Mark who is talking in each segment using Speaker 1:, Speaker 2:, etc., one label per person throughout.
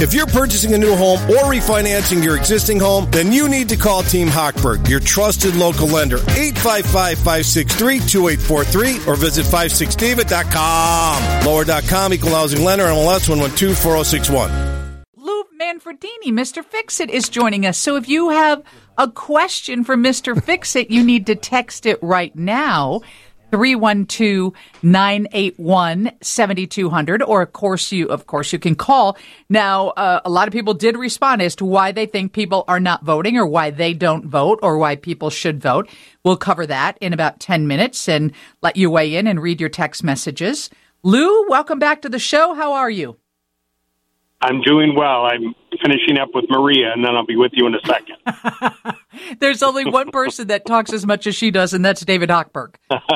Speaker 1: If you're purchasing a new home or refinancing your existing home, then you need to call Team Hochberg, your trusted local lender. 855-563-2843 or visit 56david.com. Lower.com, equal housing lender, MLS 112-4061.
Speaker 2: Lou Manfredini, Mr. Fix-It, is joining us. So if you have a question for Mr. Fix-It, you need to text it right now. 312-981-7200, or of course you can call. Now, a lot of people did respond as to why they think people are not voting or why they don't vote or why people should vote. We'll cover that in about 10 minutes and let you weigh in and read your text messages. Lou, welcome back to the show. How are you?
Speaker 3: I'm doing well. I'm finishing up with Maria, and then I'll be with you in a second.
Speaker 2: There's only one person that talks as much as she does, and that's David Hochberg.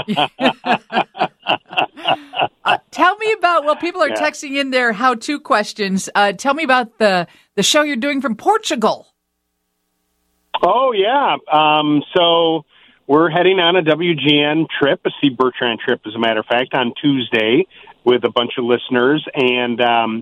Speaker 2: Tell me about, people are texting in their how-to questions. Tell me about the show you're doing from Portugal.
Speaker 3: Oh, yeah. So we're heading on a WGN trip, a C. Bertrand trip, as a matter of fact, on Tuesday with a bunch of listeners. And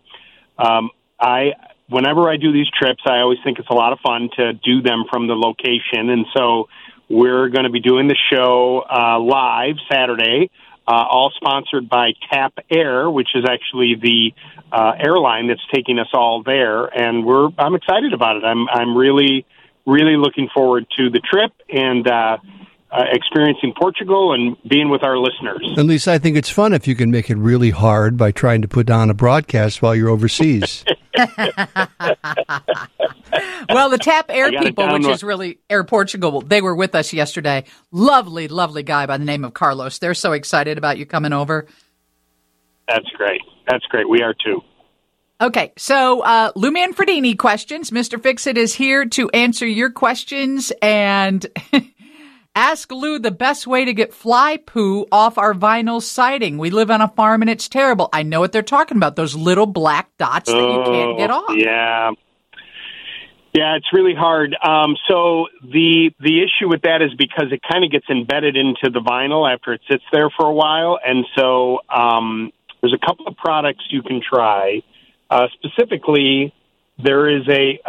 Speaker 3: whenever I do these trips, I always think it's a lot of fun to do them from the location. And so we're going to be doing the show live Saturday, all sponsored by TAP Air, which is actually the airline that's taking us all there. And I'm excited about it. I'm really, really looking forward to the trip and experiencing Portugal and being with our listeners.
Speaker 4: At least I think it's fun if you can make it really hard by trying to put on a broadcast while you're overseas.
Speaker 2: Well, the TAP Air people, which is really Air Portugal, they were with us yesterday. Lovely, lovely guy by the name of Carlos. They're so excited about you coming over.
Speaker 3: That's great. That's great. We are too.
Speaker 2: Okay, so Lou Manfredini questions. Mr. Fix-It is here to answer your questions and ask Lou the best way to get fly poo off our vinyl siding. We live on a farm and it's terrible. I know what they're talking about, those little black dots that you can't get off.
Speaker 3: Yeah. Yeah, it's really hard. So the issue with that is because it kind of gets embedded into the vinyl after it sits there for a while. And so there's a couple of products you can try. Specifically, there's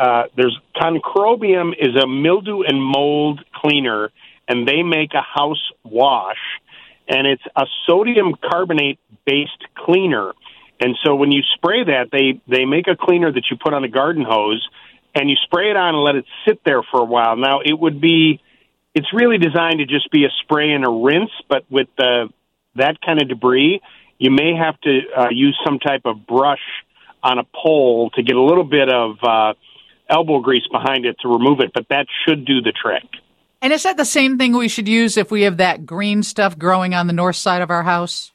Speaker 3: Concrobium is a mildew and mold cleaner, and they make a house wash, and it's a sodium carbonate-based cleaner. And so when you spray that, they make a cleaner that you put on a garden hose, and you spray it on and let it sit there for a while. Now, it's really designed to just be a spray and a rinse, but with that kind of debris, you may have to use some type of brush on a pole to get a little bit of elbow grease behind it to remove it, but that should do the trick.
Speaker 2: And is that the same thing we should use if we have that green stuff growing on the north side of our house?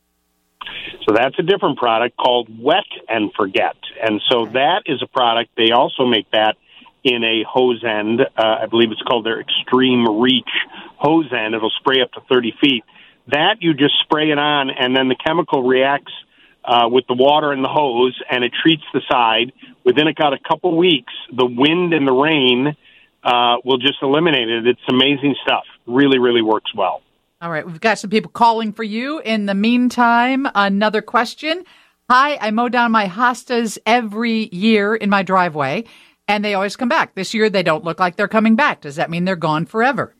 Speaker 3: So that's a different product called Wet and Forget. And so that is a product, they also make that in a hose end. I believe it's called their Extreme Reach hose end. It'll spray up to 30 feet. That you just spray it on, and then the chemical reacts with the water in the hose, and it treats the side. Within about a couple weeks, the wind and the rain will just eliminate it. It's amazing stuff. Really, really works well.
Speaker 2: All right. We've got some people calling for you. In the meantime, another question. Hi, I mow down my hostas every year in my driveway, and they always come back. This year, they don't look like they're coming back. Does that mean they're gone forever?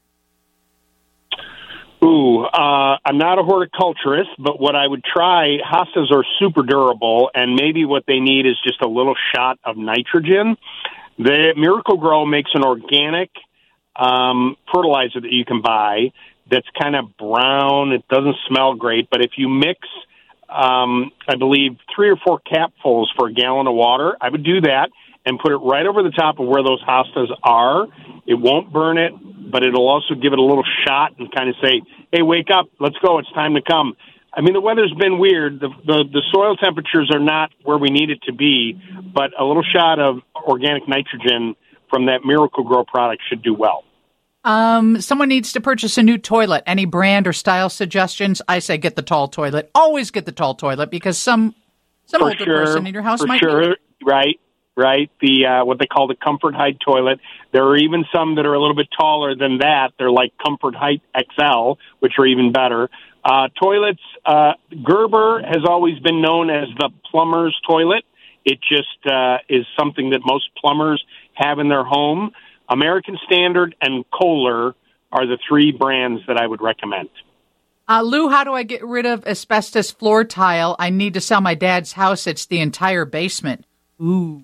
Speaker 3: I'm not a horticulturist, but what I would try, hostas are super durable, and maybe what they need is just a little shot of nitrogen. The Miracle-Gro makes an organic fertilizer that you can buy that's kind of brown. It doesn't smell great, but if you mix, I believe, 3 or 4 capfuls for a gallon of water, I would do that and put it right over the top of where those hostas are. It won't burn it, but it'll also give it a little shot and kind of say, hey, wake up, let's go, it's time to come. I mean, the weather's been weird. The soil temperatures are not where we need it to be, but a little shot of organic nitrogen from that Miracle-Gro product should do well.
Speaker 2: Someone needs to purchase a new toilet. Any brand or style suggestions? I say get the tall toilet. Always get the tall toilet because some older person in your house might need it.
Speaker 3: Right. The what they call the Comfort Height toilet. There are even some that are a little bit taller than that. They're like Comfort Height XL, which are even better. Toilets, Gerber has always been known as the plumber's toilet. It just is something that most plumbers have in their home. American Standard and Kohler are the three brands that I would recommend.
Speaker 2: Lou, how do I get rid of asbestos floor tile? I need to sell my dad's house. It's the entire basement. Ooh.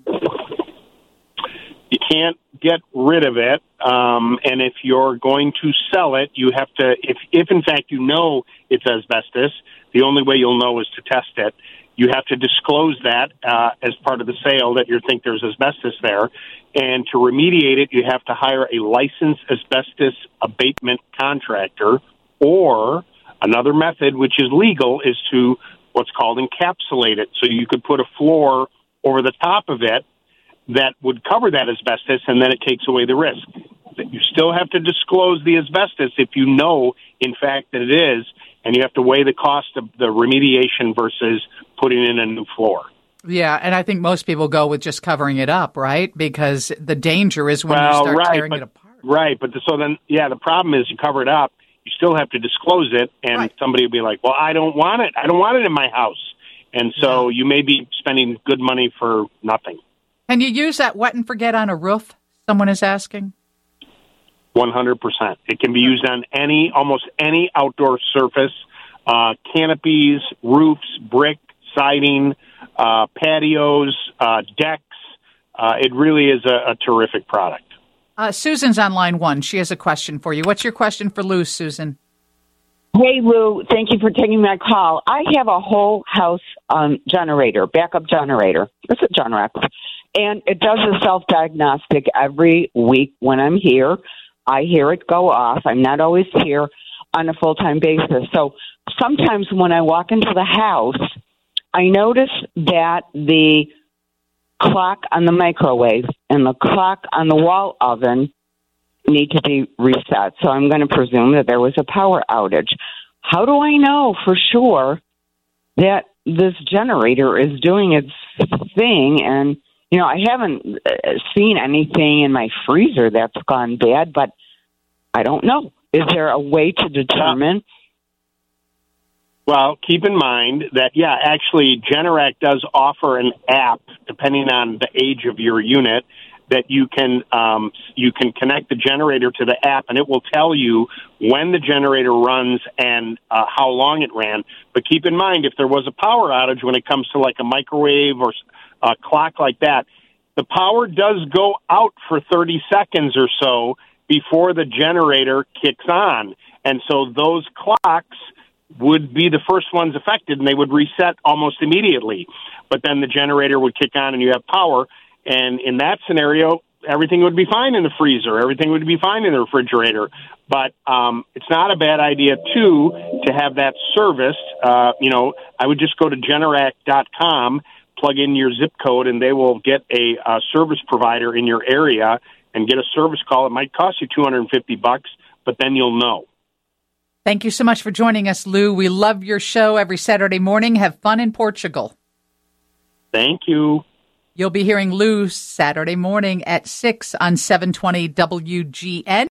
Speaker 3: You can't get rid of it, and if you're going to sell it, you have to, if in fact you know it's asbestos, the only way you'll know is to test it. You have to disclose that as part of the sale that you think there's asbestos there, and to remediate it, you have to hire a licensed asbestos abatement contractor, or another method, which is legal, is to what's called encapsulate it. So you could put a floor over the top of it that would cover that asbestos, and then it takes away the risk. You still have to disclose the asbestos if you know, in fact, that it is, and you have to weigh the cost of the remediation versus putting in a new floor.
Speaker 2: Yeah, and I think most people go with just covering it up, right? Because the danger is when you start tearing it apart.
Speaker 3: Right, but so then, the problem is you cover it up, you still have to disclose it, and somebody will be like, well, I don't want it. I don't want it in my house. And so you may be spending good money for nothing.
Speaker 2: Can you use that wet and forget on a roof? Someone is asking.
Speaker 3: 100%. It can be used on almost any outdoor surface, canopies, roofs, brick, siding, patios, decks. It really is a terrific product.
Speaker 2: Susan's on line 1. She has a question for you. What's your question for Lou, Susan?
Speaker 5: Hey, Lou. Thank you for taking my call. I have a whole house generator, backup generator. It's a Generac. And it does a self-diagnostic every week when I'm here. I hear it go off. I'm not always here on a full-time basis. So sometimes when I walk into the house, I notice that the clock on the microwave and the clock on the wall oven need to be reset. So I'm going to presume that there was a power outage. How do I know for sure that this generator is doing its thing? And I haven't seen anything in my freezer that's gone bad, but I don't know. Is there a way to determine?
Speaker 3: Well, keep in mind that, actually, Generac does offer an app, depending on the age of your unit, that you can connect the generator to the app, and it will tell you when the generator runs and how long it ran. But keep in mind, if there was a power outage when it comes to like a microwave or a clock like that, the power does go out for 30 seconds or so before the generator kicks on. And so those clocks would be the first ones affected, and they would reset almost immediately. But then the generator would kick on and you have power. And in that scenario, everything would be fine in the freezer. Everything would be fine in the refrigerator. But it's not a bad idea, too, to have that serviced. I would just go to Generac.com, plug in your zip code, and they will get a service provider in your area and get a service call. It might cost you $250, but then you'll know.
Speaker 2: Thank you so much for joining us, Lou. We love your show every Saturday morning. Have fun in Portugal.
Speaker 3: Thank you.
Speaker 2: You'll be hearing Lou Saturday morning at 6 on 720 WGN.